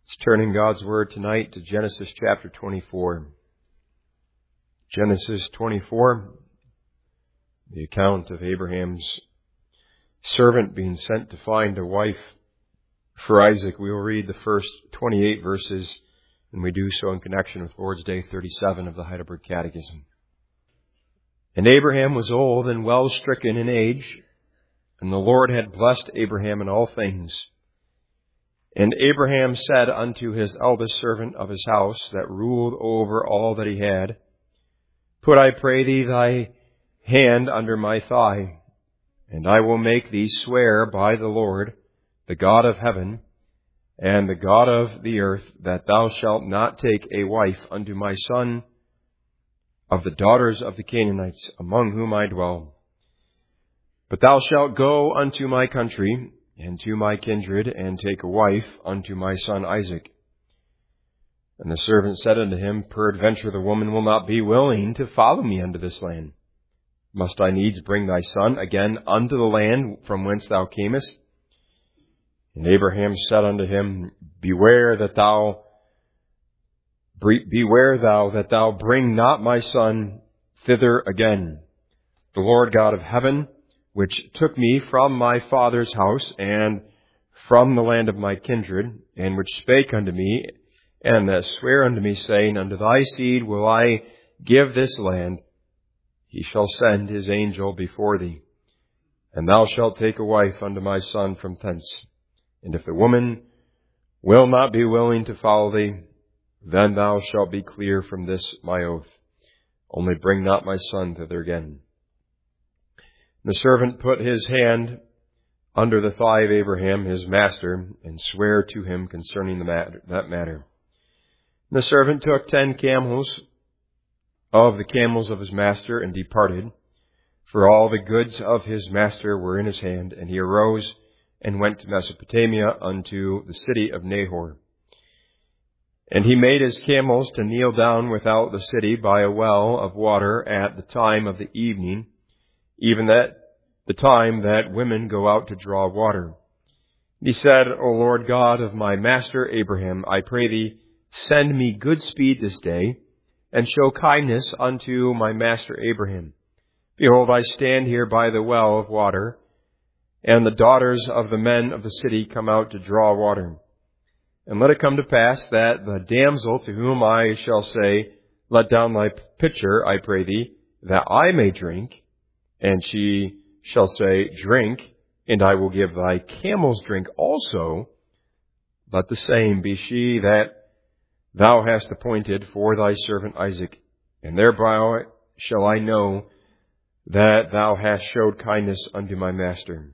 Let's turn in God's Word tonight to Genesis chapter 24. Genesis 24, the account of Abraham's servant being sent to find a wife for Isaac. We will read the first 28 verses, and we do so in connection with Lord's Day 37 of the Heidelberg Catechism. And Abraham was old and well stricken in age, and the Lord had blessed Abraham in all things. And Abraham said unto his eldest servant of his house, that ruled over all that he had, Put, I pray thee, thy hand under my thigh, and I will make thee swear by the Lord, the God of heaven, and the God of the earth, that thou shalt not take a wife unto my son of the daughters of the Canaanites, among whom I dwell. But thou shalt go unto my country, and to my kindred, and take a wife unto my son Isaac. And the servant said unto him, Peradventure the woman will not be willing to follow me unto this land. Must I needs bring thy son again unto the land from whence thou camest? And Abraham said unto him, Beware thou that thou bring not my son thither again. The Lord God of heaven, which took me from my father's house and from the land of my kindred, and which spake unto me, and that sware unto me, saying, Unto thy seed will I give this land, he shall send his angel before thee, and thou shalt take a wife unto my son from thence. And if the woman will not be willing to follow thee, then thou shalt be clear from this my oath. Only bring not my son thither again. The servant put his hand under the thigh of Abraham, his master, and sware to him concerning that matter. And the servant took 10 camels of the camels of his master, and departed, for all the goods of his master were in his hand. And he arose and went to Mesopotamia unto the city of Nahor. And he made his camels to kneel down without the city by a well of water at the time of the evening, even at the time that women go out to draw water. He said, O Lord God of my master Abraham, I pray thee, send me good speed this day, and show kindness unto my master Abraham. Behold, I stand here by the well of water, and the daughters of the men of the city come out to draw water. And let it come to pass that the damsel to whom I shall say, Let down thy pitcher, I pray thee, that I may drink, and she shall say, Drink, and I will give thy camels drink also. Let the same be she that thou hast appointed for thy servant Isaac, and thereby shall I know that thou hast showed kindness unto my master.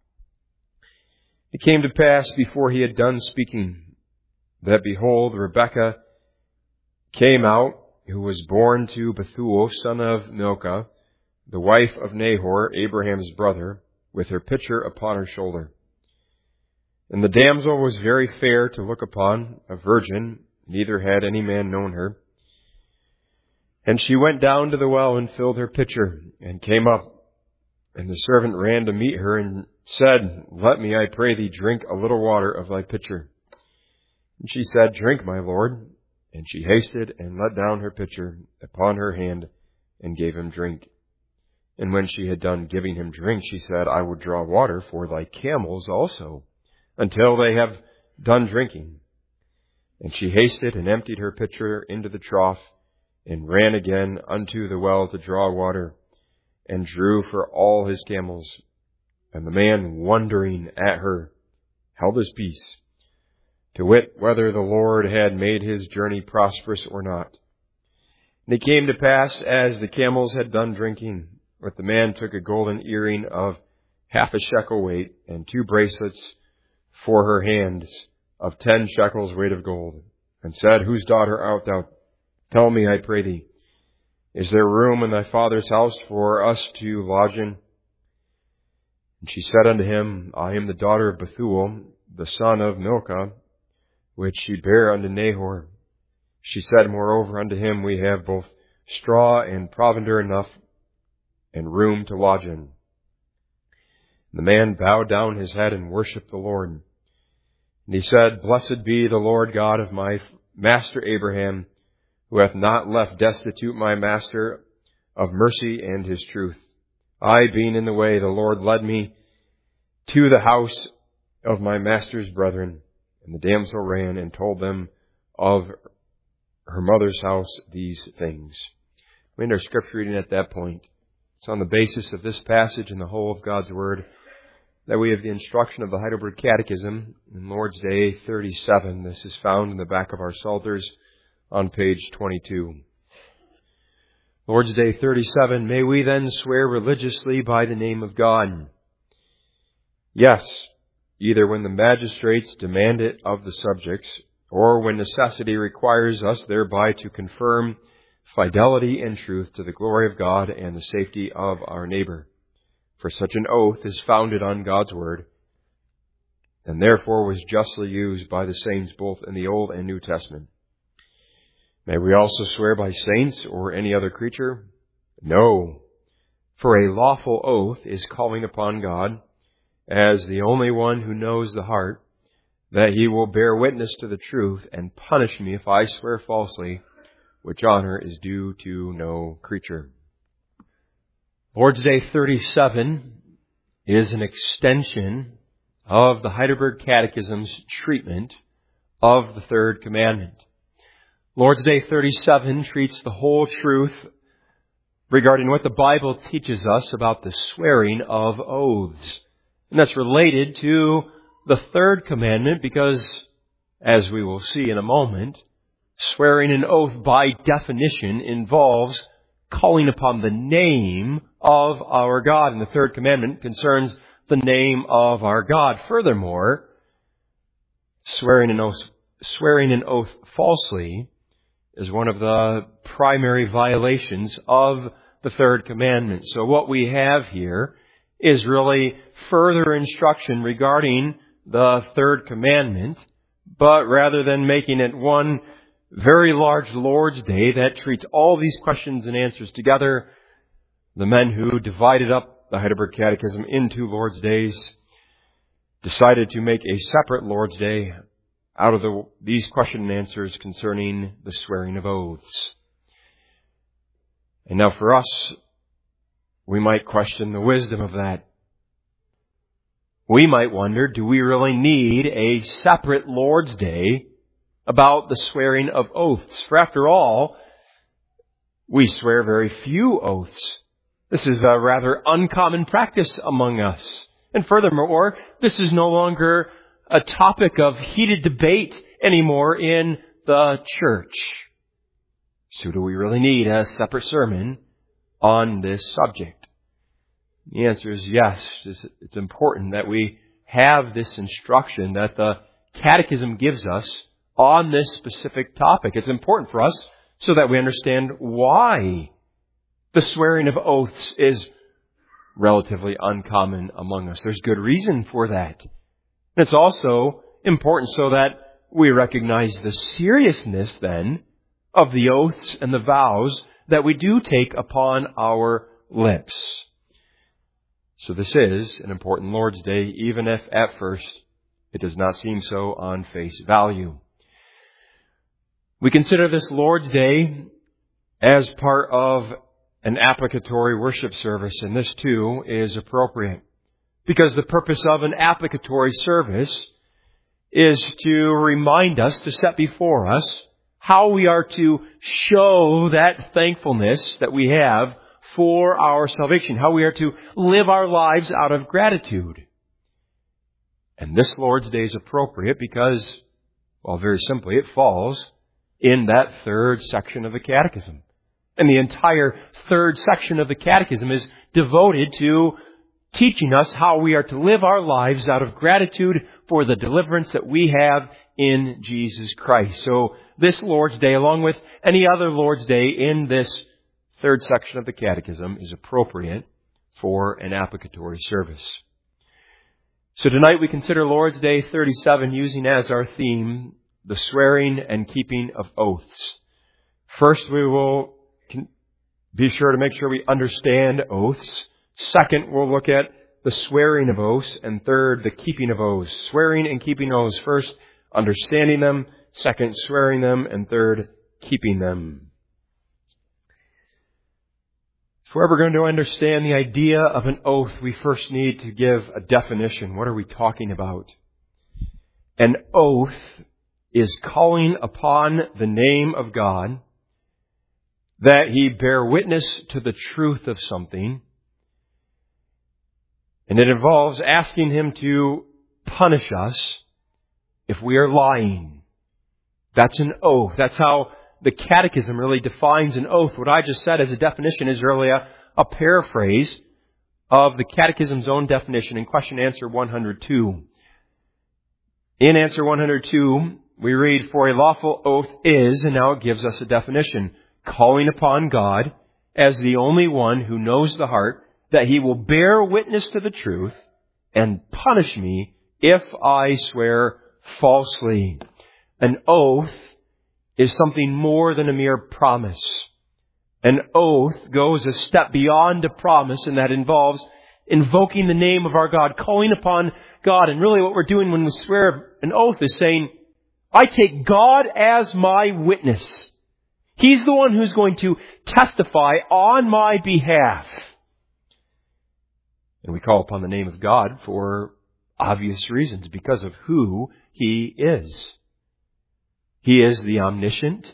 It came to pass before he had done speaking, that behold, Rebekah came out, who was born to Bethuel, son of Milcah, the wife of Nahor, Abraham's brother, with her pitcher upon her shoulder. And the damsel was very fair to look upon, a virgin, neither had any man known her. And she went down to the well and filled her pitcher, and came up. And the servant ran to meet her, and said, Let me, I pray thee, drink a little water of thy pitcher. And she said, Drink, my lord. And she hasted, and let down her pitcher upon her hand, and gave him drink. And when she had done giving him drink, she said, I will draw water for thy camels also, until they have done drinking. And she hasted and emptied her pitcher into the trough, and ran again unto the well to draw water, and drew for all his camels. And the man, wondering at her, held his peace, to wit, whether the Lord had made his journey prosperous or not. And it came to pass, as the camels had done drinking, that the man took a golden earring of 1/2 shekel weight, and 2 bracelets for her hands of 10 shekels weight of gold, and said, Whose daughter art thou? Tell me, I pray thee, is there room in thy father's house for us to lodge in? And she said unto him, I am the daughter of Bethuel, the son of Milcah, which she bare unto Nahor. She said moreover unto him, We have both straw and provender enough, and room to lodge in. The man bowed down his head and worshipped the Lord. And he said, Blessed be the Lord God of my master Abraham, who hath not left destitute my master of mercy and his truth. I, being in the way, the Lord led me to the house of my master's brethren. And the damsel ran and told them of her mother's house these things. We end our scripture reading at that point. It's on the basis of this passage and the whole of God's Word that we have the instruction of the Heidelberg Catechism in Lord's Day 37. This is found in the back of our Psalters on page 22. Lord's Day 37, may we then swear religiously by the name of God? Yes, either when the magistrates demand it of the subjects, or when necessity requires us thereby to confirm fidelity and truth to the glory of God and the safety of our neighbor. For such an oath is founded on God's Word, and therefore was justly used by the saints both in the Old and New Testament. May we also swear by saints or any other creature? No, for a lawful oath is calling upon God, as the only one who knows the heart, that he will bear witness to the truth and punish me if I swear falsely, which honor is due to no creature. Lord's Day 37 is an extension of the Heidelberg Catechism's treatment of the third commandment. Lord's Day 37 treats the whole truth regarding what the Bible teaches us about the swearing of oaths. And that's related to the third commandment because, as we will see in a moment, swearing an oath by definition involves calling upon the name of our God. And the third commandment concerns the name of our God. Furthermore, swearing an oath falsely is one of the primary violations of the third commandment. So what we have here is really further instruction regarding the third commandment, but rather than making it one very large Lord's Day that treats all these questions and answers together, the men who divided up the Heidelberg Catechism into Lord's Days decided to make a separate Lord's Day out of these question and answers concerning the swearing of oaths. And now for us, we might question the wisdom of that. We might wonder, do we really need a separate Lord's Day about the swearing of oaths? For after all, we swear very few oaths. This is a rather uncommon practice among us. And furthermore, this is no longer a topic of heated debate anymore in the church. So do we really need a separate sermon on this subject? The answer is yes. It's important that we have this instruction that the Catechism gives us on this specific topic. It's important for us so that we understand why the swearing of oaths is relatively uncommon among us. There's good reason for that. It's also important so that we recognize the seriousness then of the oaths and the vows that we do take upon our lips. So this is an important Lord's Day, even if at first it does not seem so on face value. We consider this Lord's Day as part of an applicatory worship service, and this too is appropriate. Because the purpose of an applicatory service is to remind us, to set before us, how we are to show that thankfulness that we have for our salvation, how we are to live our lives out of gratitude. And this Lord's Day is appropriate because, well, very simply, it falls in that third section of the Catechism. And the entire third section of the Catechism is devoted to teaching us how we are to live our lives out of gratitude for the deliverance that we have in Jesus Christ. So this Lord's Day, along with any other Lord's Day in this third section of the Catechism, is appropriate for an applicatory service. So tonight we consider Lord's Day 37 using as our theme the swearing and keeping of oaths. First, we will be sure to make sure we understand oaths. Second, we'll look at the swearing of oaths, and third, the keeping of oaths. Swearing and keeping oaths. First, understanding them. Second, swearing them. And third, keeping them. If we're ever going to understand the idea of an oath, we first need to give a definition. What are we talking about? An oath is calling upon the name of God that He bear witness to the truth of something. And it involves asking Him to punish us if we are lying. That's an oath. That's how the Catechism really defines an oath. What I just said as a definition is really a paraphrase of the Catechism's own definition in question answer 102. In answer 102, we read, "For a lawful oath is," and now it gives us a definition, "calling upon God as the only one who knows the heart, that He will bear witness to the truth and punish me if I swear falsely." An oath is something more than a mere promise. An oath goes a step beyond a promise, and that involves invoking the name of our God, calling upon God. And really what we're doing when we swear an oath is saying, I take God as my witness. He's the one who's going to testify on my behalf. And we call upon the name of God for obvious reasons, because of who He is. He is the omniscient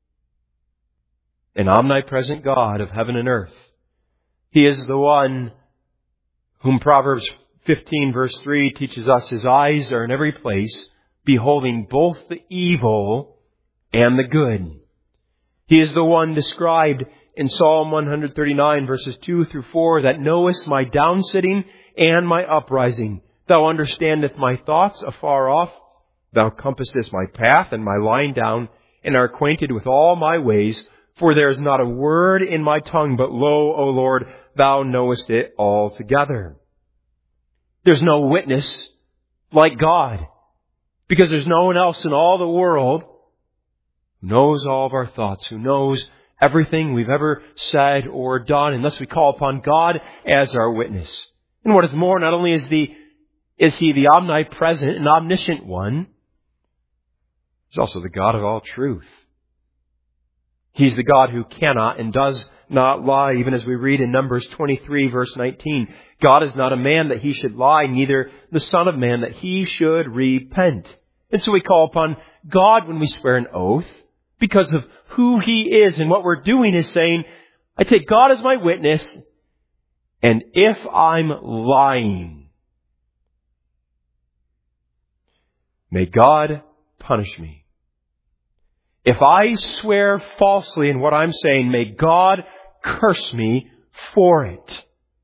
and omnipresent God of heaven and earth. He is the one whom Proverbs 15 verse 3 teaches us His eyes are in every place, beholding both the evil and the good. He is the one described in Psalm 139 verses 2 through 4, that knowest my downsitting and my uprising. Thou understandest my thoughts afar off. Thou compassest my path and my lying down, and are acquainted with all my ways. For there is not a word in my tongue, but lo, O Lord, Thou knowest it altogether. There's no witness like God, because there's no one else in all the world who knows all of our thoughts, who knows everything we've ever said or done, unless we call upon God as our witness. And what is more, not only is He the omnipresent and omniscient one, He's also the God of all truth. He's the God who cannot and does not lie, even as we read in Numbers 23 verse 19. God is not a man that He should lie, neither the Son of Man that He should repent. And so we call upon God when we swear an oath, because of who He is. And what we're doing is saying, I take God as my witness, and if I'm lying, may God punish me. If I swear falsely in what I'm saying, may God curse me for it.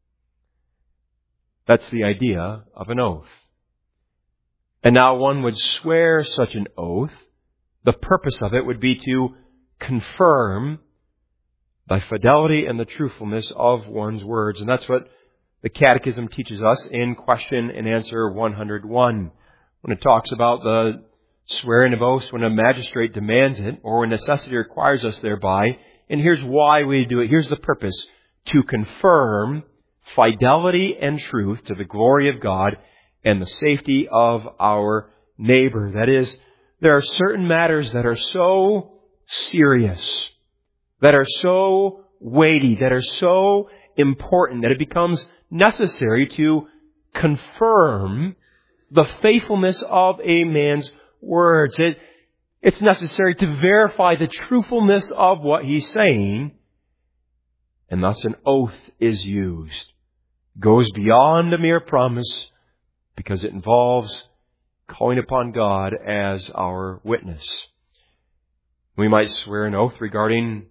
That's the idea of an oath. And now one would swear such an oath. The purpose of it would be to confirm the fidelity and the truthfulness of one's words. And that's what the Catechism teaches us in question and answer 101. When it talks about the swearing of oaths when a magistrate demands it, or when necessity requires us thereby. And here's why we do it. Here's the purpose: to confirm fidelity and truth to the glory of God and the safety of our neighbor. That is, there are certain matters that are so serious, that are so weighty, that are so important, that it becomes necessary to confirm the faithfulness of a man's words. It's necessary to verify the truthfulness of what he's saying, and thus an oath is used. It goes beyond a mere promise because it involves calling upon God as our witness. We might swear an oath regarding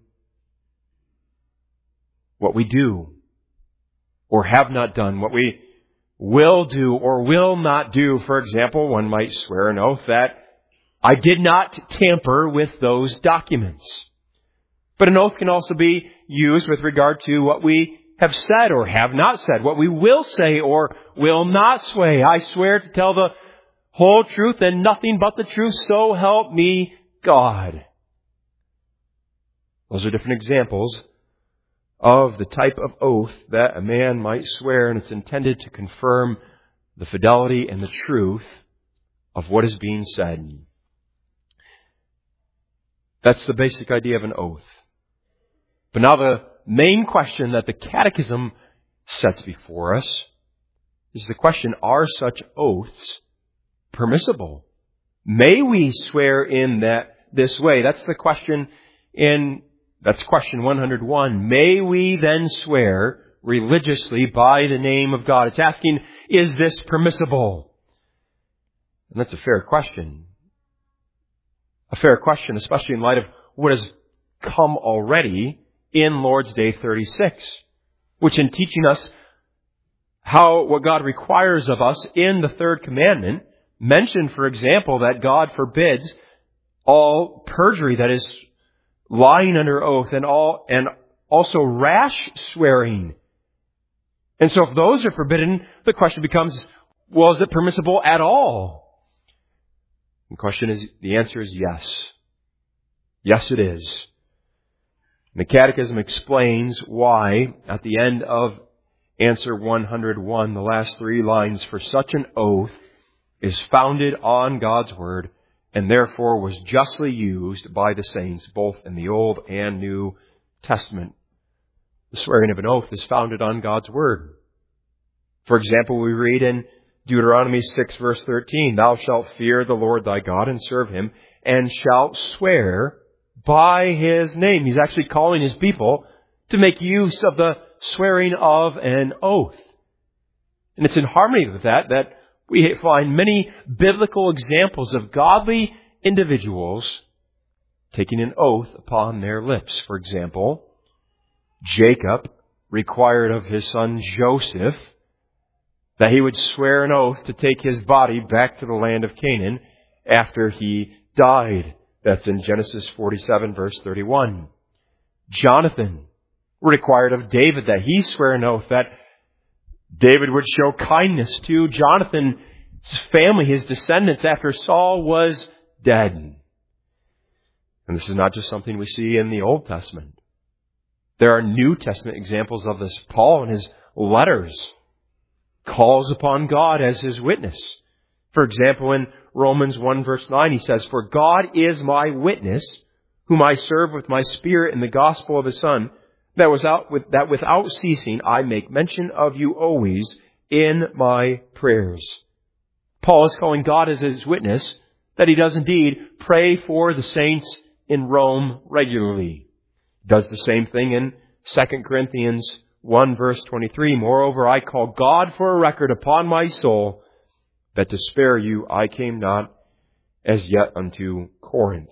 what we do or have not done, what we will do or will not do. For example, one might swear an oath that I did not tamper with those documents. But an oath can also be used with regard to what we have said or have not said, what we will say or will not say. I swear to tell the whole truth and nothing but the truth, so help me God. Those are different examples of the type of oath that a man might swear, and it's intended to confirm the fidelity and the truth of what is being said. That's the basic idea of an oath. But now the main question that the Catechism sets before us is the question, are such oaths permissible? May we swear in this way? That's the question that's question 101. May we then swear religiously by the name of God? It's asking, is this permissible? And that's a fair question. A fair question, especially in light of what has come already in Lord's Day 36, which in teaching us what God requires of us in the third commandment, mentioned, for example, that God forbids all perjury, that is, lying under oath, and also rash swearing. And so if those are forbidden, the question becomes, well, is it permissible at all? The answer is yes. Yes, it is. The Catechism explains why, at the end of answer 101, the last 3 lines, for such an oath is founded on God's Word, and therefore was justly used by the saints, both in the Old and New Testament. The swearing of an oath is founded on God's Word. For example, we read in Deuteronomy 6, verse 13, "Thou shalt fear the Lord thy God and serve Him, and shalt swear by His name." He's actually calling His people to make use of the swearing of an oath. And it's in harmony with that we find many biblical examples of godly individuals taking an oath upon their lips. For example, Jacob required of his son Joseph that he would swear an oath to take his body back to the land of Canaan after he died. That's in Genesis 47, verse 31. Jonathan required of David that he swear an oath that David would show kindness to Jonathan's family, his descendants, after Saul was dead. And this is not just something we see in the Old Testament. There are New Testament examples of this. Paul, in his letters, calls upon God as his witness. For example, in Romans 1, verse 9, he says, "For God is my witness, whom I serve with my spirit in the gospel of His Son, that without ceasing I make mention of you always in my prayers." Paul is calling God as his witness that he does indeed pray for the saints in Rome regularly. He does the same thing in 2 Corinthians 1, verse 23. "Moreover, I call God for a record upon my soul, that to spare you I came not as yet unto Corinth."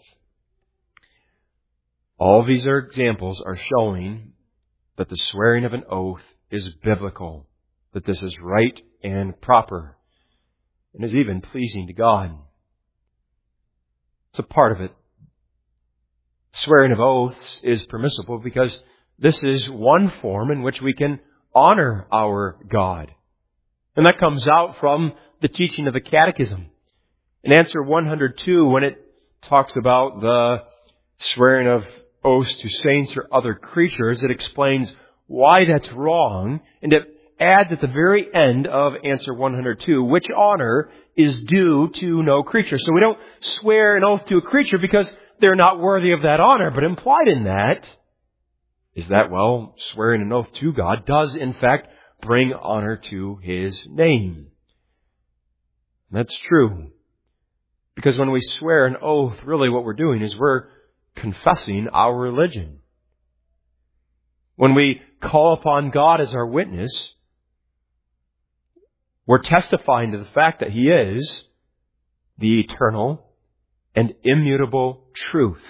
All these examples are showing that the swearing of an oath is biblical, that this is right and proper, and is even pleasing to God. It's a part of it. Swearing of oaths is permissible because this is one form in which we can honor our God. And that comes out from the teaching of the Catechism. In answer 102, when it talks about the swearing of oaths to saints or other creatures, it explains why that's wrong, and it adds at the very end of answer 102, which honor is due to no creature. So we don't swear an oath to a creature because they're not worthy of that honor, but implied in that is that, swearing an oath to God does in fact bring honor to His name. That's true. Because when we swear an oath, really what we're doing is we're confessing our religion. When we call upon God as our witness, we're testifying to the fact that He is the eternal and immutable truth.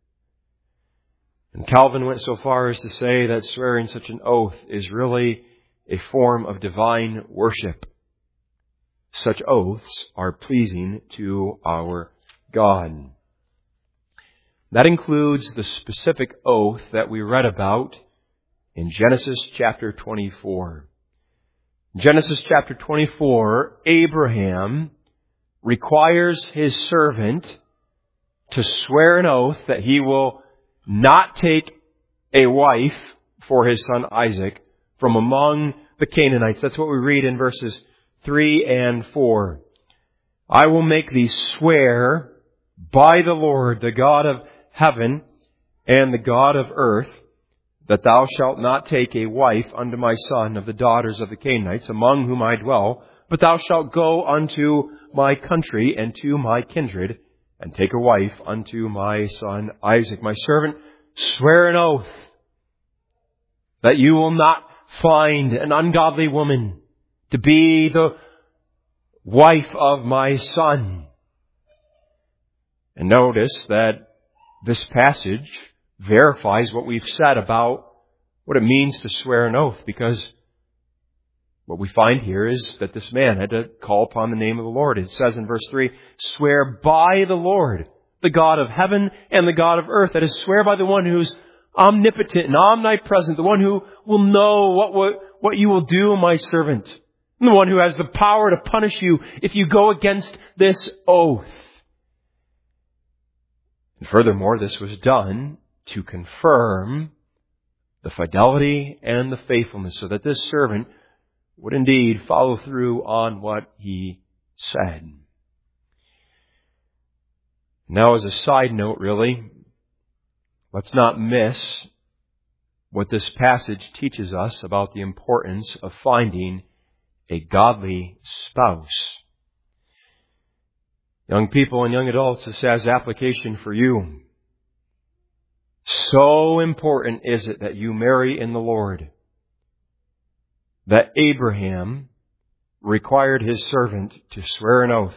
And Calvin went so far as to say that swearing such an oath is really a form of divine worship. Such oaths are pleasing to our God. That includes the specific oath that we read about in Genesis chapter 24. In Genesis chapter 24, Abraham requires his servant to swear an oath that he will not take a wife for his son Isaac from among the Canaanites. That's what we read in verses 3 and 4. I will make thee swear by the Lord, the God of heaven and the God of earth, that thou shalt not take a wife unto my son of the daughters of the Canaanites, among whom I dwell, but thou shalt go unto my country and to my kindred, and take a wife unto my son Isaac. My servant, swear an oath that you will not find an ungodly woman to be the wife of my son. And notice that this passage verifies what we've said about what it means to swear an oath, because what we find here is that this man had to call upon the name of the Lord. It says in verse 3, swear by the Lord, the God of heaven and the God of earth. That is, swear by the one who's omnipotent and omnipresent, the one who will know what you will do, my servant, and the one who has the power to punish you if you go against this oath. And furthermore, this was done to confirm the fidelity and the faithfulness, so that this servant would indeed follow through on what he said. Now, as a side note, really, let's not miss what this passage teaches us about the importance of finding a godly spouse. Young people and young adults, this has application for you. So important is it that you marry in the Lord, that Abraham required his servant to swear an oath.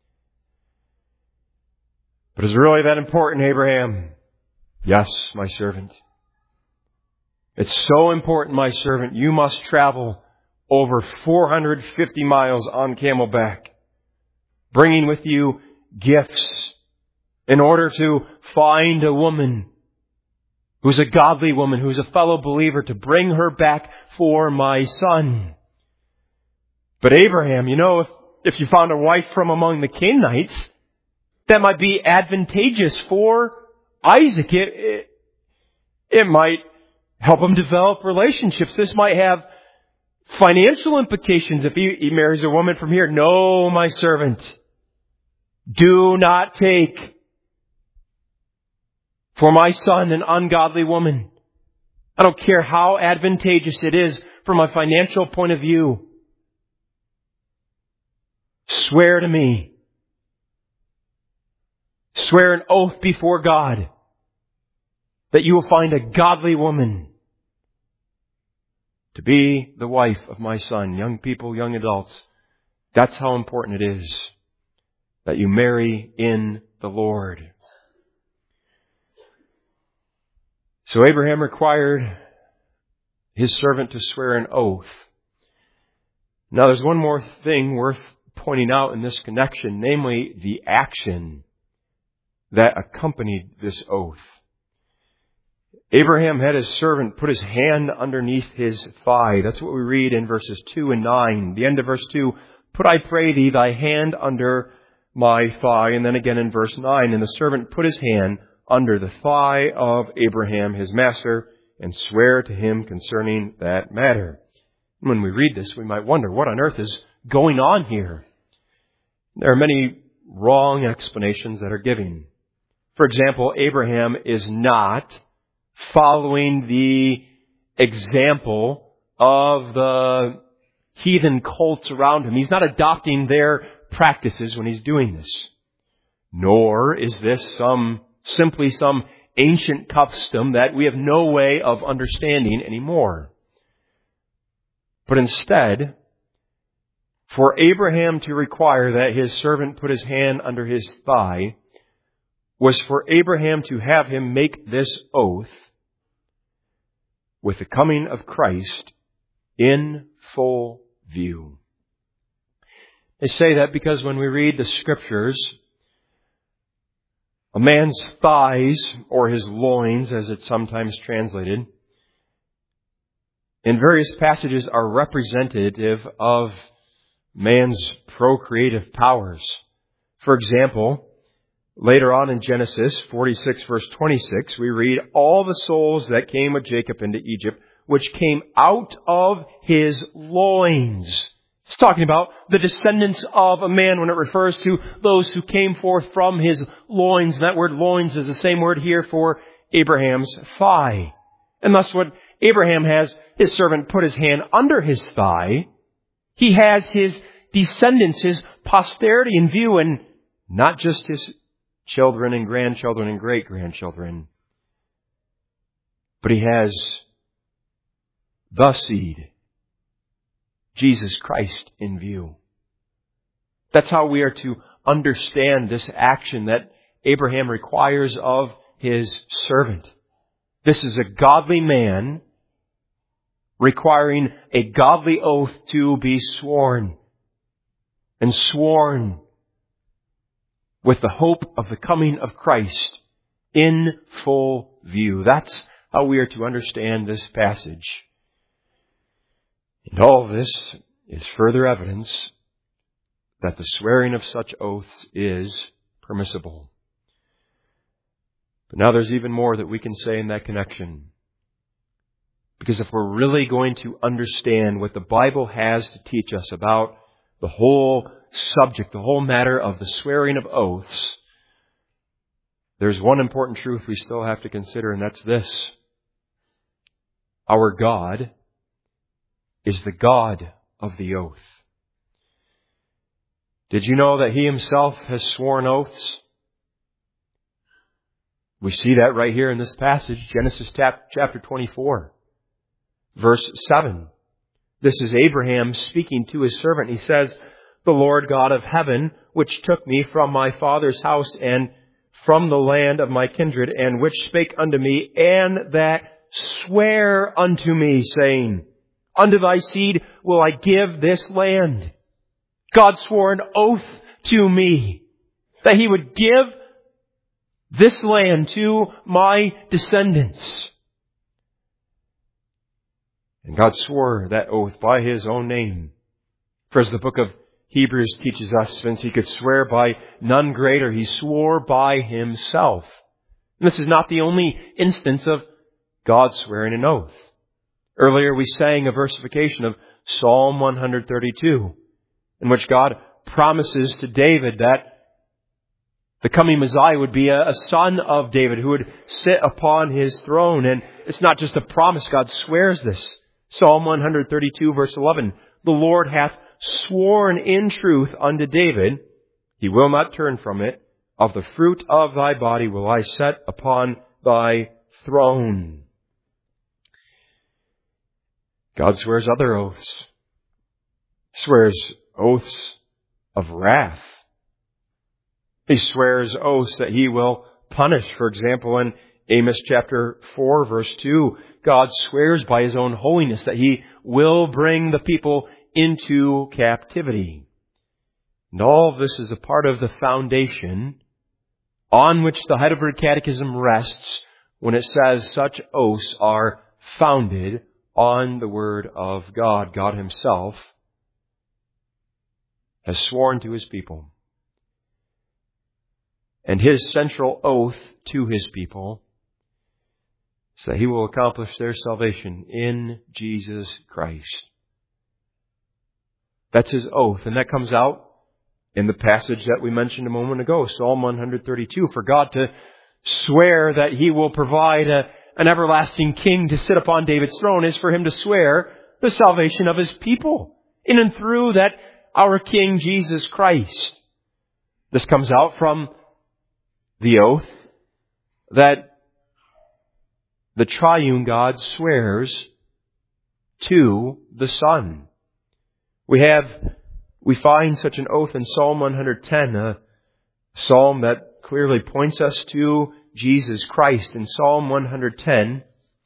But is it really that important, Abraham? Yes, my servant. It's so important, my servant, you must travel over 450 miles on camelback, bringing with you gifts in order to find a woman who's a godly woman, who's a fellow believer, to bring her back for my son. But Abraham, if you found a wife from among the Canaanites, that might be advantageous for Isaac. It might help him develop relationships. This might have financial implications if he marries a woman from here. No, my servant, do not take for my son an ungodly woman. I don't care how advantageous it is from a financial point of view. Swear to me. Swear an oath before God that you will find a godly woman to be the wife of my son. Young people, young adults, that's how important it is that you marry in the Lord. So Abraham required his servant to swear an oath. Now there's one more thing worth pointing out in this connection, namely the action that accompanied this oath. Abraham had his servant put his hand underneath his thigh. That's what we read in verses 2 and 9. The end of verse 2, put, I pray thee, thy hand under my thigh. And then again in verse 9, and the servant put his hand under the thigh of Abraham, his master, and swear to him concerning that matter. When we read this, we might wonder, what on earth is going on here? There are many wrong explanations that are given. For example, Abraham is not following the example of the heathen cults around him. He's not adopting their practices when he's doing this. Nor is this simply some ancient custom that we have no way of understanding anymore. But instead, for Abraham to require that his servant put his hand under his thigh was for Abraham to have him make this oath with the coming of Christ in full view. They say that because when we read the Scriptures, a man's thighs, or his loins, as it's sometimes translated, in various passages are representative of man's procreative powers. For example, later on in Genesis 46 verse 26, we read, all the souls that came with Jacob into Egypt which came out of his loins. It's talking about the descendants of a man when it refers to those who came forth from his loins. And that word loins is the same word here for Abraham's thigh. And thus when Abraham has his servant put his hand under his thigh, he has his descendants, his posterity in view, and not just his children and grandchildren and great-grandchildren, but he has the seed, Jesus Christ, in view. That's how we are to understand this action that Abraham requires of his servant. This is a godly man requiring a godly oath to be sworn, and sworn with the hope of the coming of Christ in full view. That's how we are to understand this passage. And all of this is further evidence that the swearing of such oaths is permissible. But now there's even more that we can say in that connection. Because if we're really going to understand what the Bible has to teach us about the whole subject, the whole matter of the swearing of oaths, there's one important truth we still have to consider, and that's this. Our God is the God of the oath. Did you know that He Himself has sworn oaths? We see that right here in this passage, Genesis chapter 24. Verse 7. This is Abraham speaking to his servant. He says, "The Lord God of heaven, which took me from my father's house and from the land of my kindred, and which spake unto me, and that sware unto me, saying, Unto thy seed will I give this land." God swore an oath to me that He would give this land to my descendants. And God swore that oath by His own name. For as the book of Hebrews teaches us, since He could swear by none greater, He swore by Himself. And this is not the only instance of God swearing an oath. Earlier we sang a versification of Psalm 132, in which God promises to David that the coming Messiah would be a son of David who would sit upon his throne. And it's not just a promise, God swears this. Psalm 132 verse 11, "The Lord hath sworn in truth unto David, He will not turn from it. Of the fruit of thy body will I set upon thy throne." God swears other oaths. He swears oaths of wrath. He swears oaths that He will punish. For example, in Amos chapter 4 verse 2, God swears by His own holiness that He will bring the people into captivity. And all of this is a part of the foundation on which the Heidelberg Catechism rests when it says such oaths are founded on the Word of God. God Himself has sworn to His people. And His central oath to His people is that He will accomplish their salvation in Jesus Christ. That's His oath, and that comes out in the passage that we mentioned a moment ago, Psalm 132. For God to swear that He will provide an everlasting king to sit upon David's throne is for Him to swear the salvation of His people in and through that our King Jesus Christ. This comes out from the oath that the triune God swears to the Son. We find such an oath in Psalm 110, a psalm that clearly points us to Jesus Christ. In Psalm 110,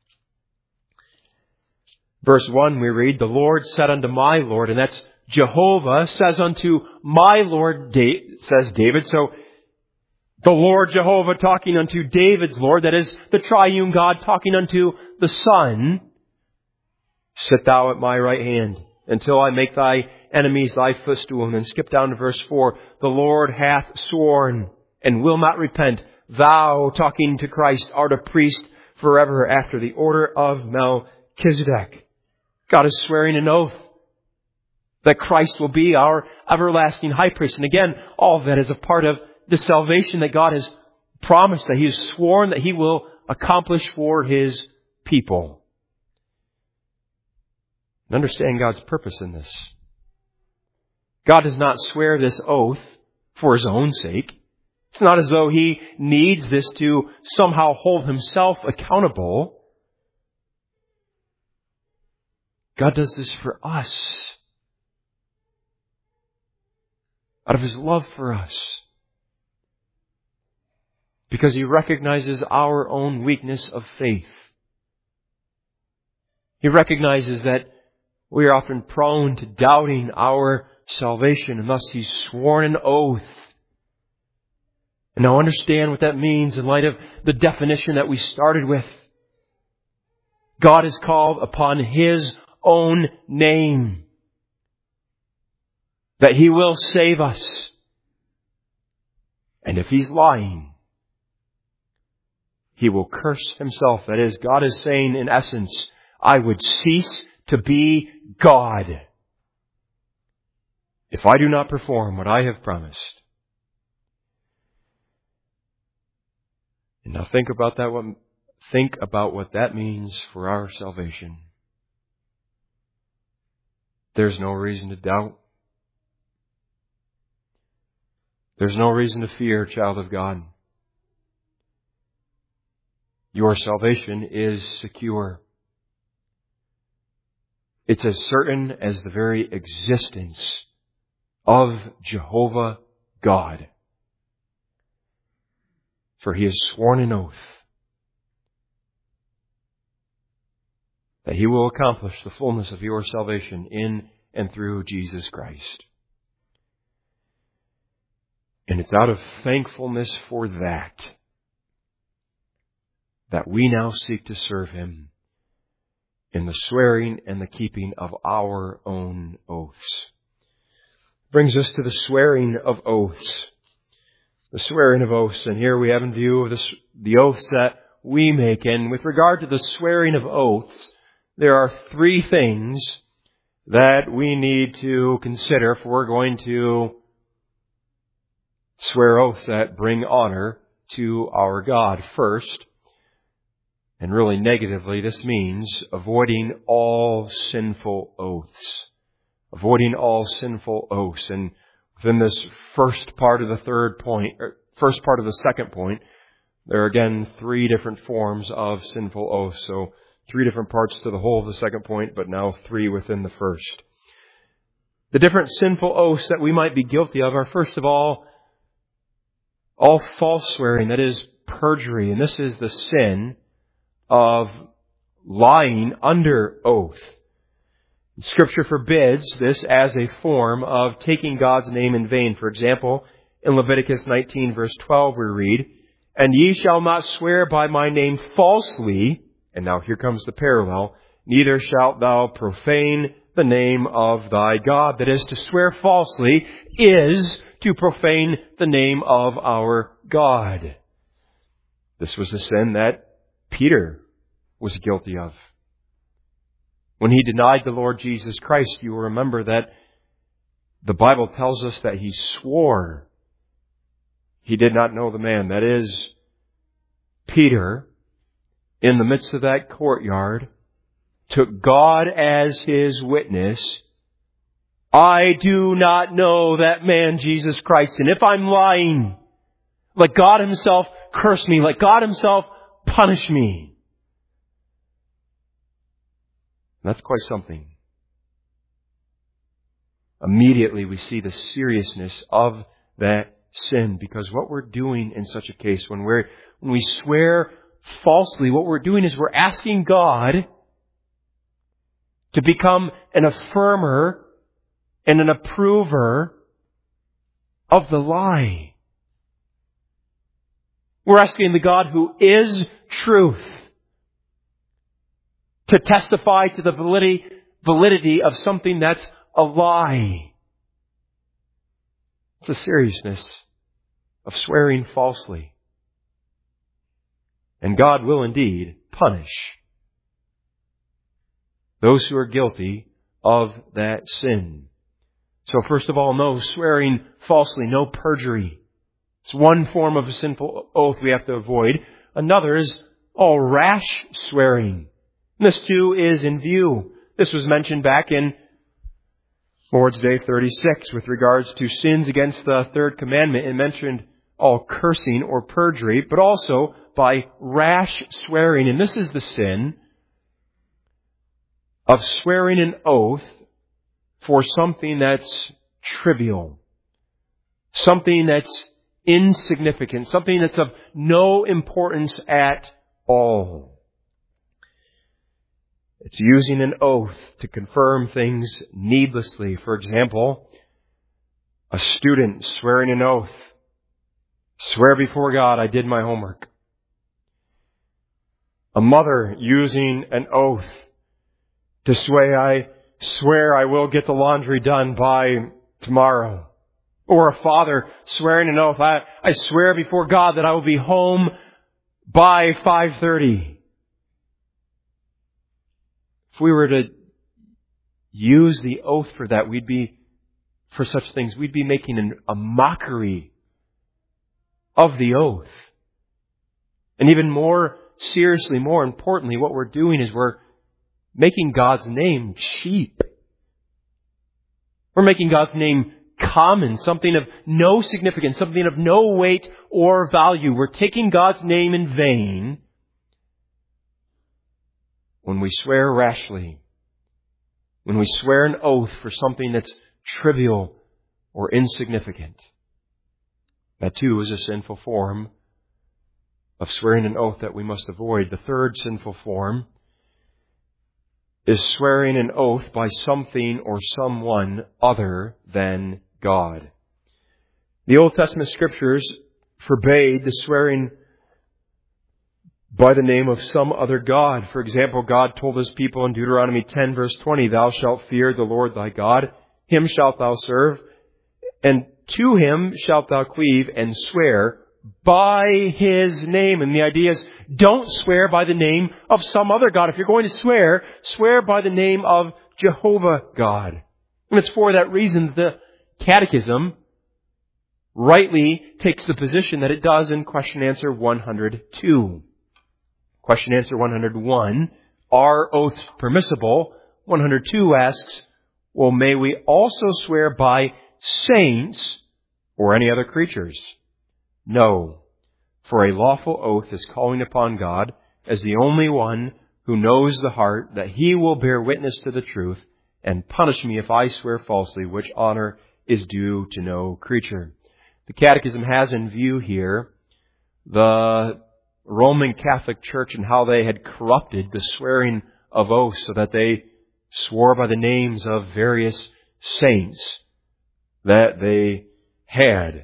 verse 1, we read, "The Lord said unto my Lord," and that's Jehovah says unto my Lord, says David. So the Lord Jehovah talking unto David's Lord, that is the triune God talking unto the Son, "Sit thou at my right hand until I make thy enemies thy footstool." And then skip down to verse 4. "The Lord hath sworn and will not repent. Thou," talking to Christ, "art a priest forever after the order of Melchizedek." Melchizedek. God is swearing an oath that Christ will be our everlasting high priest. And again, all of that is a part of the salvation that God has promised, that He has sworn that He will accomplish for His people. And understand God's purpose in this. God does not swear this oath for His own sake. It's not as though He needs this to somehow hold Himself accountable. God does this for us, out of His love for us, because He recognizes our own weakness of faith. He recognizes that we are often prone to doubting our salvation, and thus He's sworn an oath. And now understand what that means in light of the definition that we started with. God is called upon His own name, that He will save us. And if He's lying, He will curse Himself. That is, God is saying in essence, I would cease to be God if I do not perform what I have promised. And now think about that. Think about what that means for our salvation. There's no reason to doubt. There's no reason to fear, child of God. Your salvation is secure. It's as certain as the very existence of Jehovah God. For He has sworn an oath that He will accomplish the fullness of your salvation in and through Jesus Christ. And it's out of thankfulness for that we now seek to serve Him in the swearing and the keeping of our own oaths. Brings us to the swearing of oaths. The swearing of oaths. And here we have in view of the oaths that we make. And with regard to the swearing of oaths, there are three things that we need to consider if we're going to swear oaths that bring honor to our God. First, and really negatively, this means avoiding all sinful oaths. Avoiding all sinful oaths. And within this first part of the second point, there are again three different forms of sinful oaths. So three different parts to the whole of the second point, but now three within the first. The different sinful oaths that we might be guilty of are, first of all false swearing, that is perjury. And this is the sin of lying under oath. Scripture forbids this as a form of taking God's name in vain. For example, in Leviticus 19 verse 12 we read, "And ye shall not swear by my name falsely," and now here comes the parallel, "neither shalt thou profane the name of thy God." That is, to swear falsely is to profane the name of our God. This was a sin that Peter was guilty of. When he denied the Lord Jesus Christ, you will remember that the Bible tells us that he swore he did not know the man. That is, Peter, in the midst of that courtyard, took God as his witness. I do not know that man, Jesus Christ. And if I'm lying, let God Himself curse me. Let God Himself punish me. That's quite something. Immediately we see the seriousness of that sin, because what we're doing in such a case, when we swear falsely, what we're doing is we're asking God to become an affirmer and an approver of the lie. We're asking the God who is truth to testify to the validity of something that's a lie. It's the seriousness of swearing falsely. And God will indeed punish those who are guilty of that sin. So first of all, no swearing falsely, no perjury. It's one form of a sinful oath we have to avoid. Another is all rash swearing. And this too is in view. This was mentioned back in Lord's Day 36 with regards to sins against the third commandment. It mentioned all cursing or perjury, but also by rash swearing. And this is the sin of swearing an oath for something that's trivial, something that's insignificant, something that's of no importance at all. It's using an oath to confirm things needlessly. For example, a student swearing an oath. Swear before God I did my homework. A mother using an oath to I swear I will get the laundry done by tomorrow. Or a father swearing an oath. I swear before God that I will be home by 5:30. If we were to use the oath for that, for such things, we'd be making a mockery of the oath. And even more seriously, more importantly, what we're doing is we're making God's name cheap. We're making God's name common, something of no significance, something of no weight or value. We're taking God's name in vain when we swear rashly, when we swear an oath for something that's trivial or insignificant. That too is a sinful form of swearing an oath that we must avoid. The third sinful form is swearing an oath by something or someone other than God. The Old Testament Scriptures forbade the swearing by the name of some other God. For example, God told His people in Deuteronomy 10 verse 20, "Thou shalt fear the Lord thy God, Him shalt thou serve, and to Him shalt thou cleave and swear by His name." And the idea is, don't swear by the name of some other God. If you're going to swear, swear by the name of Jehovah God. And it's for that reason the Catechism rightly takes the position that it does in Question Answer 102. Question Answer 101, are oaths permissible? 102 asks, well, may we also swear by saints or any other creatures? No, for a lawful oath is calling upon God as the only one who knows the heart, that He will bear witness to the truth and punish me if I swear falsely, which honor is due to no creature. The Catechism has in view here the Roman Catholic Church and how they had corrupted the swearing of oaths so that they swore by the names of various saints that they had.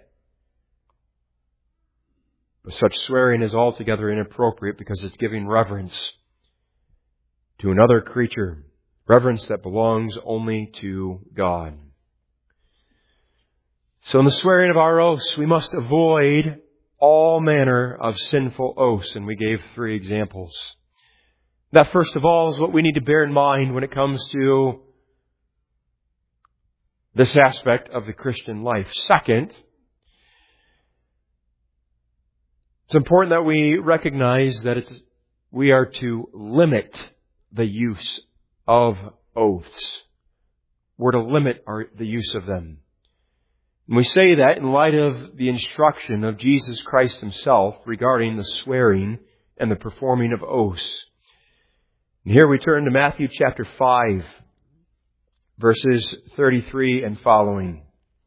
But such swearing is altogether inappropriate because it's giving reverence to another creature, reverence that belongs only to God. So in the swearing of our oaths, we must avoid all manner of sinful oaths, and we gave 3 examples. That, first of all, is what we need to bear in mind when it comes to this aspect of the Christian life. Second, it's important that we recognize that we are to limit the use of oaths. We're to limit the use of them. And we say that in light of the instruction of Jesus Christ Himself regarding the swearing and the performing of oaths. And here we turn to Matthew chapter 5, verses 33 and following.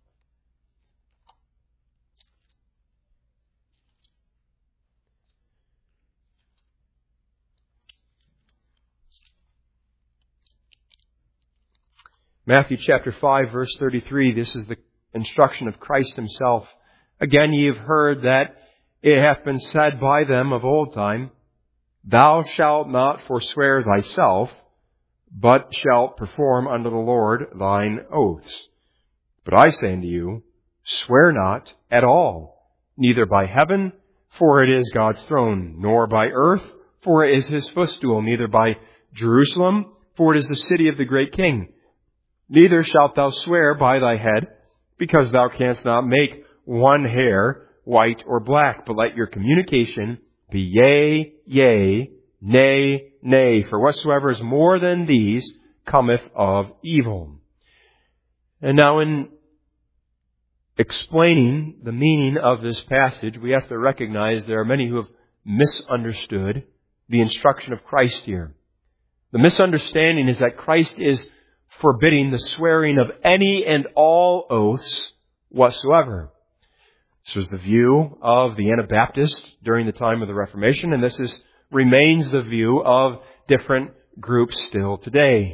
Matthew chapter 5, verse 33, this is the instruction of Christ Himself. "Again, ye have heard that it hath been said by them of old time, Thou shalt not forswear thyself, but shalt perform unto the Lord thine oaths. But I say unto you, swear not at all, neither by heaven, for it is God's throne, nor by earth, for it is His footstool, neither by Jerusalem, for it is the city of the great king. Neither shalt thou swear by thy head, because thou canst not make one hair white or black, but let your communication be yea, yea, nay, nay, for whatsoever is more than these cometh of evil. And now in explaining the meaning of this passage, we have to recognize there are many who have misunderstood the instruction of Christ here. The misunderstanding is that Christ is forbidding the swearing of any and all oaths whatsoever. This was the view of the Anabaptists during the time of the Reformation, and this remains the view of different groups still today.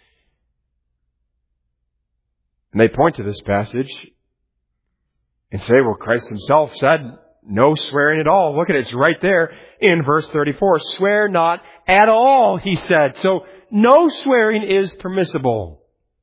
And they point to this passage and say, well, Christ himself said no swearing at all. Look at it, it's right there in verse 34. Swear not at all, he said. So no swearing is permissible.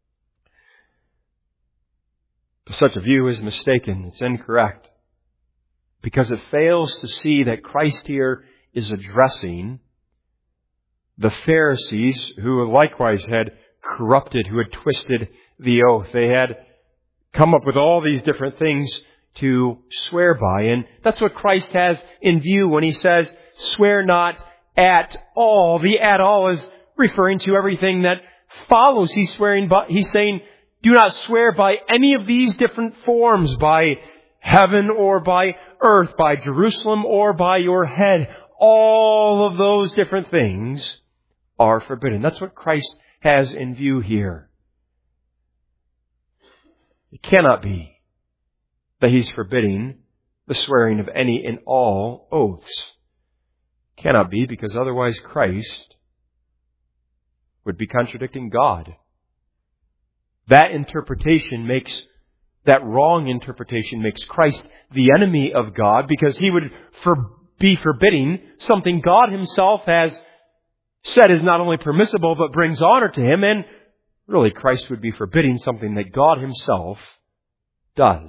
Such a view is mistaken. It's incorrect. Because it fails to see that Christ here is addressing the Pharisees who likewise had corrupted, who had twisted the oath. They had come up with all these different things to swear by. And that's what Christ has in view when he says, swear not at all. The at all is referring to everything that follows. He's saying, do not swear by any of these different forms, by heaven or by earth, by Jerusalem or by your head. All of those different things are forbidden. That's what Christ has in view here. It cannot be that he's forbidding the swearing of any and all oaths. It cannot be, because otherwise Christ would be contradicting God. That wrong interpretation makes Christ the enemy of God, because he would be forbidding something God himself has said is not only permissible but brings honor to him, and really Christ would be forbidding something that God himself does.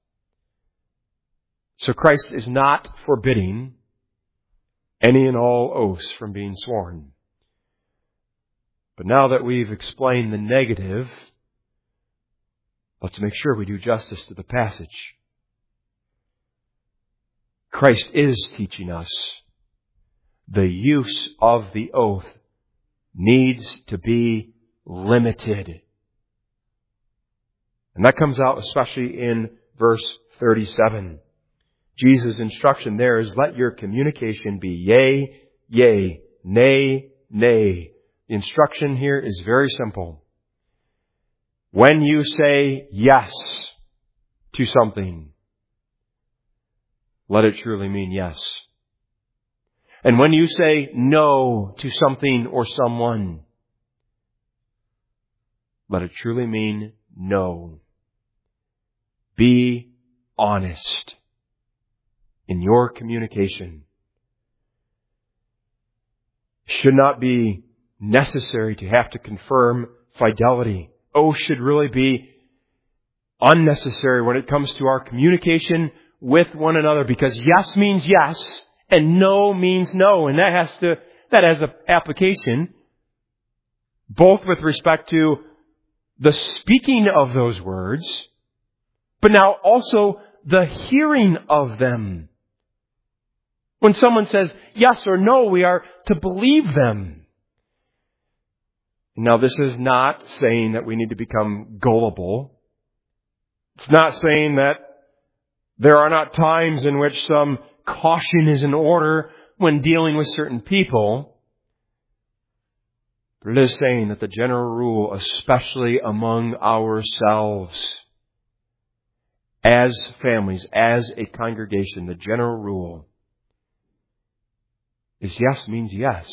So Christ is not forbidding any and all oaths from being sworn. But now that we've explained the negative, let's make sure we do justice to the passage. Christ is teaching us the use of the oath needs to be limited. And that comes out especially in verse 37. Jesus' instruction there is, let your communication be yea, yea, nay, nay. The instruction here is very simple. When you say yes to something, let it truly mean yes. And when you say no to something or someone, let it truly mean no. Be honest in your communication. It should not be necessary to have to confirm fidelity. Oath should really be unnecessary when it comes to our communication with one another, because yes means yes and no means no. And that has an application both with respect to the speaking of those words, but now also the hearing of them. When someone says yes or no, we are to believe them. Now, this is not saying that we need to become gullible. It's not saying that there are not times in which some caution is in order when dealing with certain people. But it is saying that the general rule, especially among ourselves, as families, as a congregation, the general rule is yes means yes.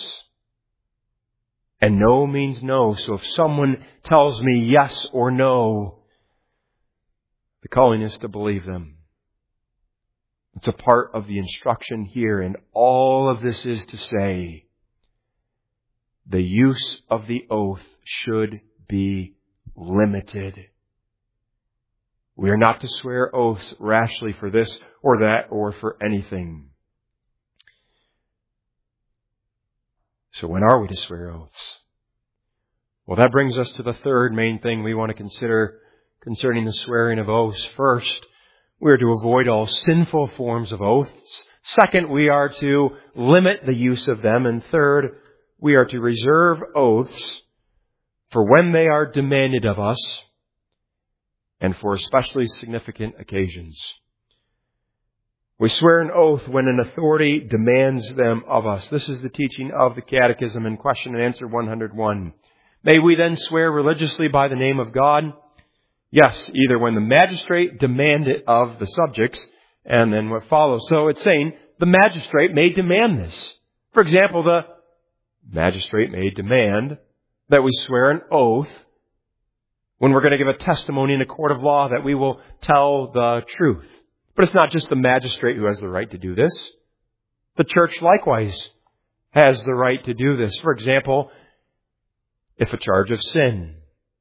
And no means no. So if someone tells me yes or no, the calling is to believe them. It's a part of the instruction here. And all of this is to say, the use of the oath should be limited. We are not to swear oaths rashly for this or that or for anything. So when are we to swear oaths? Well, that brings us to the third main thing we want to consider concerning the swearing of oaths. First, we are to avoid all sinful forms of oaths. Second, we are to limit the use of them. And third, we are to reserve oaths for when they are demanded of us and for especially significant occasions. We swear an oath when an authority demands them of us. This is the teaching of the Catechism in Question and Answer 101. May we then swear religiously by the name of God? Yes, either when the magistrate demand it of the subjects, and then what follows. So it's saying the magistrate may demand this. For example, the magistrate may demand that we swear an oath when we're going to give a testimony in a court of law that we will tell the truth. But it's not just the magistrate who has the right to do this. The church likewise has the right to do this. For example, if a charge of sin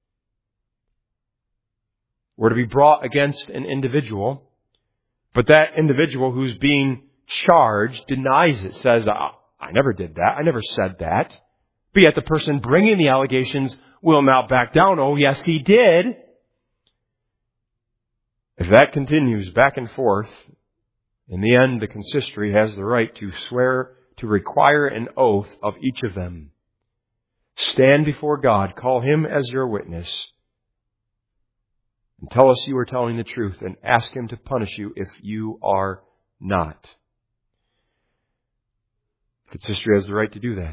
were to be brought against an individual, but that individual who's being charged denies it, says, I never did that, I never said that. But yet the person bringing the allegations will not back down. Oh, yes, he did. If that continues back and forth, in the end, the consistory has the right to swear, to require an oath of each of them. Stand before God, call Him as your witness, and tell us you are telling the truth, and ask Him to punish you if you are not. The consistory has the right to do that.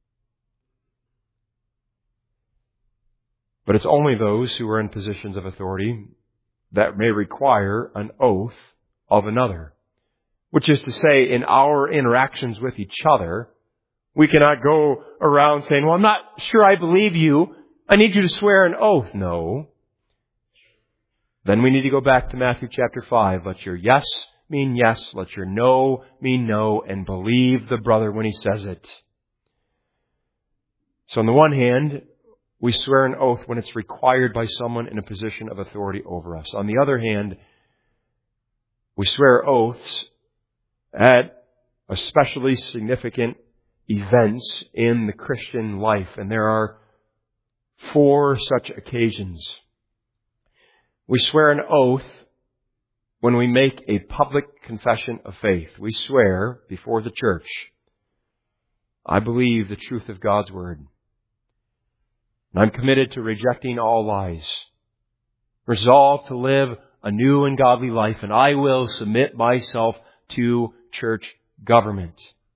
But it's only those who are in positions of authority that may require an oath of another. Which is to say, in our interactions with each other, we cannot go around saying, well, I'm not sure I believe you. I need you to swear an oath. No. Then we need to go back to Matthew chapter 5. Let your yes mean yes. Let your no mean no. And believe the brother when he says it. So on the one hand, we swear an oath when it's required by someone in a position of authority over us. On the other hand, we swear oaths at especially significant events in the Christian life. And there are 4 such occasions. We swear an oath when we make a public confession of faith. We swear before the church, I believe the truth of God's Word. And I'm committed to rejecting all lies. Resolved to live a new and godly life, and I will submit myself to church government.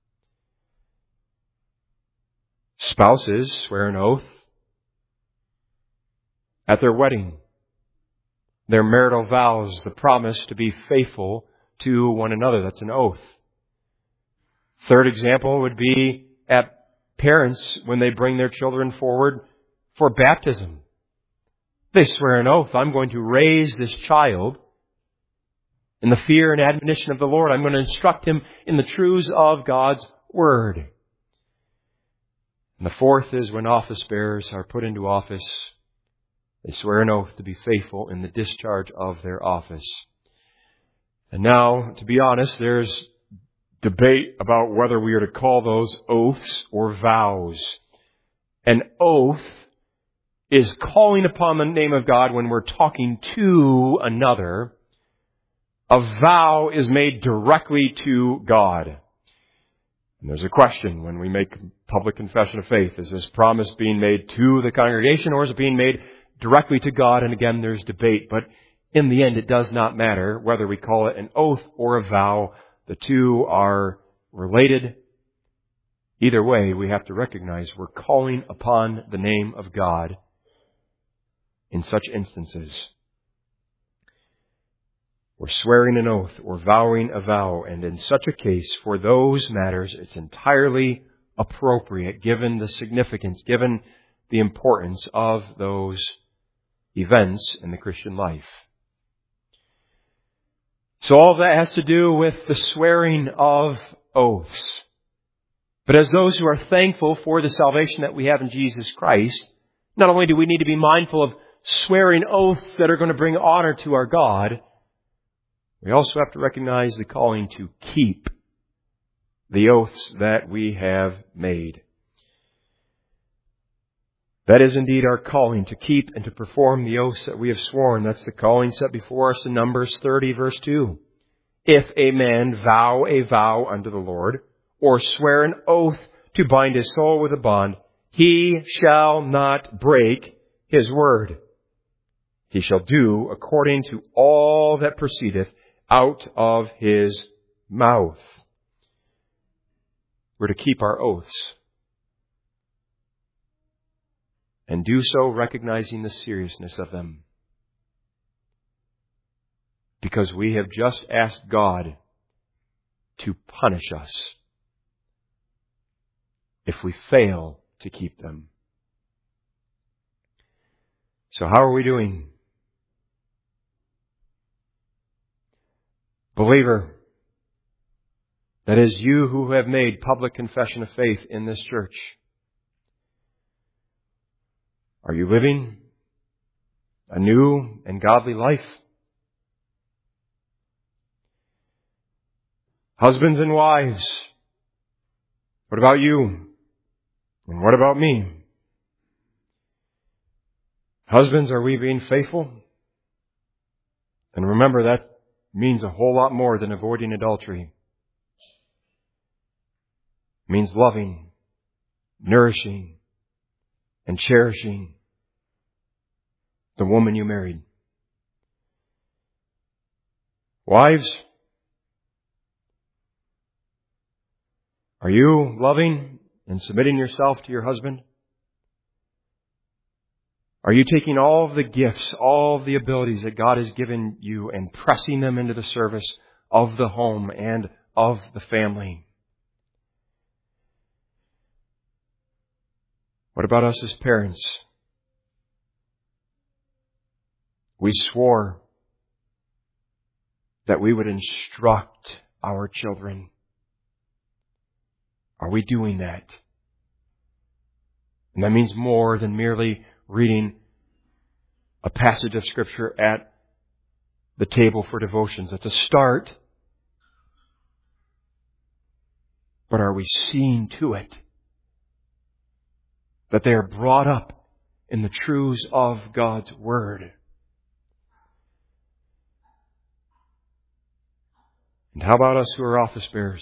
Spouses swear an oath at their wedding. Their marital vows, the promise to be faithful to one another. That's an oath. Third example would be at parents when they bring their children forward for baptism. They swear an oath. I'm going to raise this child in the fear and admonition of the Lord. I'm going to instruct him in the truths of God's Word. And the fourth is when office bearers are put into office, they swear an oath to be faithful in the discharge of their office. And now, to be honest, there's debate about whether we are to call those oaths or vows. An oath is calling upon the name of God when we're talking to another. A vow is made directly to God. And there's a question when we make public confession of faith. Is this promise being made to the congregation or is it being made directly to God? And again, there's debate. But in the end, it does not matter whether we call it an oath or a vow. The two are related. Either way, we have to recognize we're calling upon the name of God in such instances. We're swearing an oath or vowing a vow. And in such a case, for those matters, it's entirely appropriate given the significance, given the importance of those events in the Christian life. So all of that has to do with the swearing of oaths. But as those who are thankful for the salvation that we have in Jesus Christ, not only do we need to be mindful of swearing oaths that are going to bring honor to our God, we also have to recognize the calling to keep the oaths that we have made. That is indeed our calling, to keep and to perform the oaths that we have sworn. That's the calling set before us in Numbers 30, verse 2. If a man vow a vow unto the Lord, or swear an oath to bind his soul with a bond, he shall not break his word. He shall do according to all that proceedeth out of his mouth. We're to keep our oaths, and do so recognizing the seriousness of them. Because we have just asked God to punish us if we fail to keep them. So how are we doing? Believer, that is you who have made public confession of faith in this church, are you living a new and godly life? Husbands and wives, what about you? And what about me? Husbands, are we being faithful? And remember, that means a whole lot more than avoiding adultery. It means loving, nourishing, and cherishing the woman you married. Wives, are you loving and submitting yourself to your husband? Are you taking all of the gifts, all of the abilities that God has given you and pressing them into the service of the home and of the family? What about us as parents? We swore that we would instruct our children. Are we doing that? And that means more than merely reading a passage of Scripture at the table for devotions at the start. But are we seeing to it that they are brought up in the truths of God's Word? And how about us who are office bearers?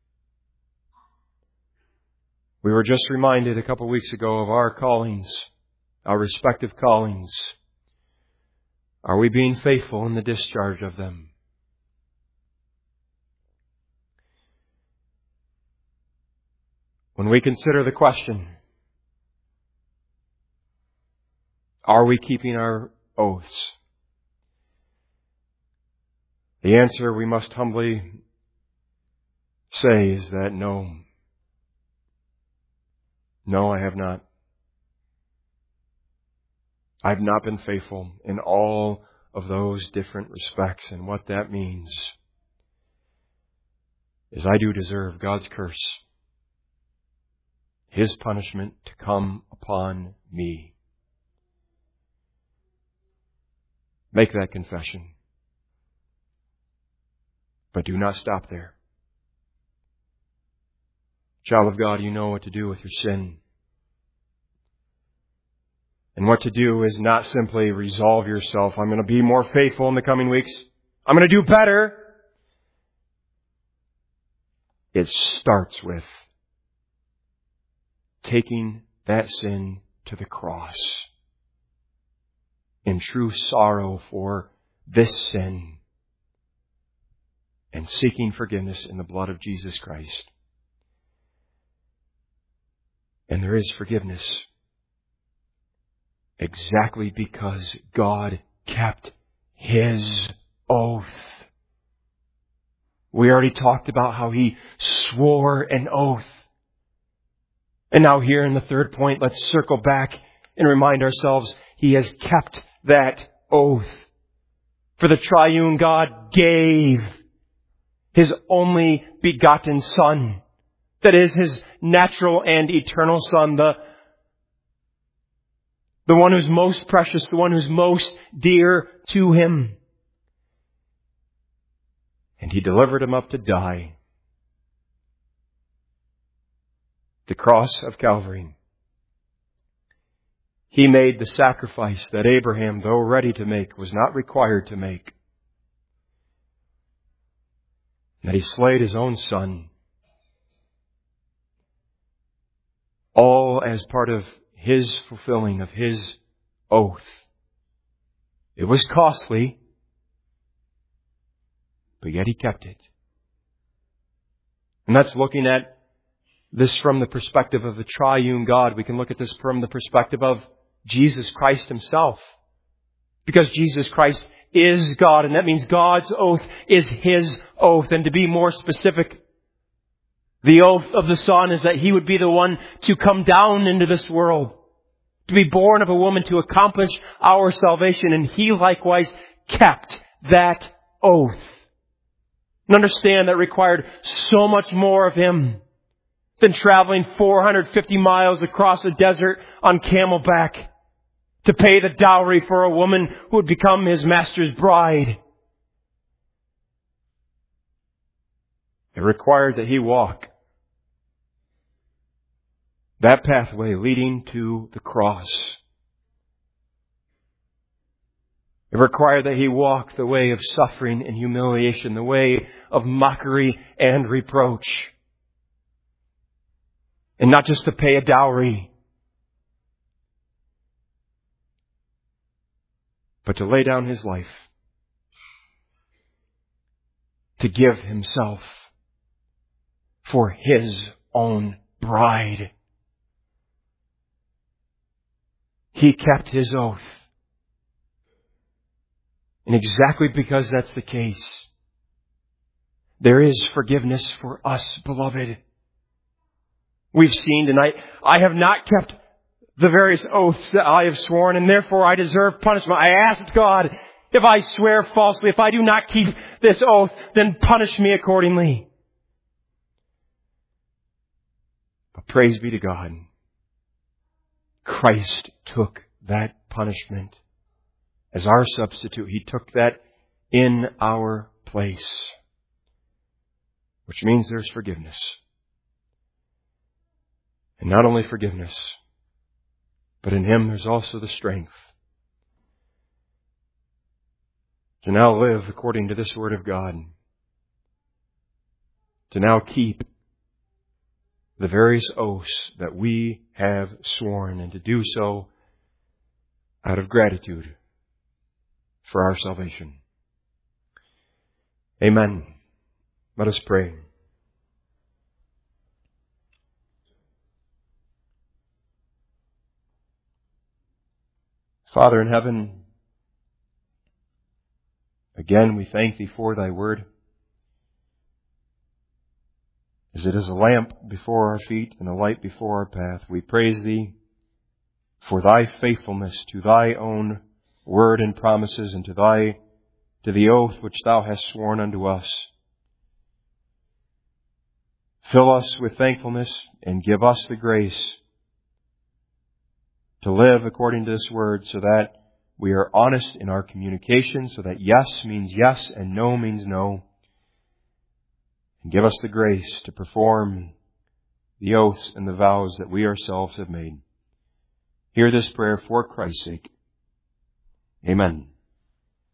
We were just reminded a couple of weeks ago of our callings, our respective callings. Are we being faithful in the discharge of them? When we consider the question, are we keeping our oaths? The answer we must humbly say is that no. No, I have not. I've not been faithful in all of those different respects. And what that means is I do deserve God's curse, His punishment to come upon me. Make that confession. But do not stop there. Child of God, you know what to do with your sin. And what to do is not simply resolve yourself, I'm going to be more faithful in the coming weeks. I'm going to do better. It starts with taking that sin to the cross in true sorrow for this sin and seeking forgiveness in the blood of Jesus Christ. And there is forgiveness exactly because God kept His oath. We already talked about how He swore an oath. And now here in the third point, let's circle back and remind ourselves He has kept that oath. For the triune God gave His only begotten Son. That is His natural and eternal Son, the one who's most precious, the one who's most dear to Him. And He delivered Him up to die. The cross of Calvary. He made the sacrifice that Abraham, though ready to make, was not required to make. That He slayed His own Son, all as part of His fulfilling of His oath. It was costly, but yet He kept it. And that's looking at this from the perspective of the triune God. We can look at this from the perspective of Jesus Christ Himself. Because Jesus Christ is God, and that means God's oath is His oath. And to be more specific, the oath of the Son is that He would be the one to come down into this world, to be born of a woman to accomplish our salvation. And He likewise kept that oath. And understand that required so much more of Him than traveling 450 miles across a desert on camelback to pay the dowry for a woman who would become His Master's bride. It required that He walk that pathway leading to the cross. It required that He walk the way of suffering and humiliation, the way of mockery and reproach. And not just to pay a dowry, but to lay down His life, to give Himself for His own bride. He kept His oath. And exactly because that's the case, there is forgiveness for us, beloved. We've seen tonight, I have not kept the various oaths that I have sworn, and therefore I deserve punishment. I asked God, if I swear falsely, if I do not keep this oath, then punish me accordingly. But praise be to God, Christ took that punishment as our substitute. He took that in our place, which means there's forgiveness. And not only forgiveness, but in Him there's also the strength to now live according to this Word of God, to now keep the various oaths that we have sworn, and to do so out of gratitude for our salvation. Amen. Let us pray. Father in heaven, again we thank Thee for Thy Word, as it is a lamp before our feet and a light before our path. We praise Thee for Thy faithfulness to Thy own Word and promises, and to the oath which Thou hast sworn unto us. Fill us with thankfulness and give us the grace to live according to this Word, so that we are honest in our communication, so that yes means yes and no means no. And give us the grace to perform the oaths and the vows that we ourselves have made. Hear this prayer for Christ's sake. Amen.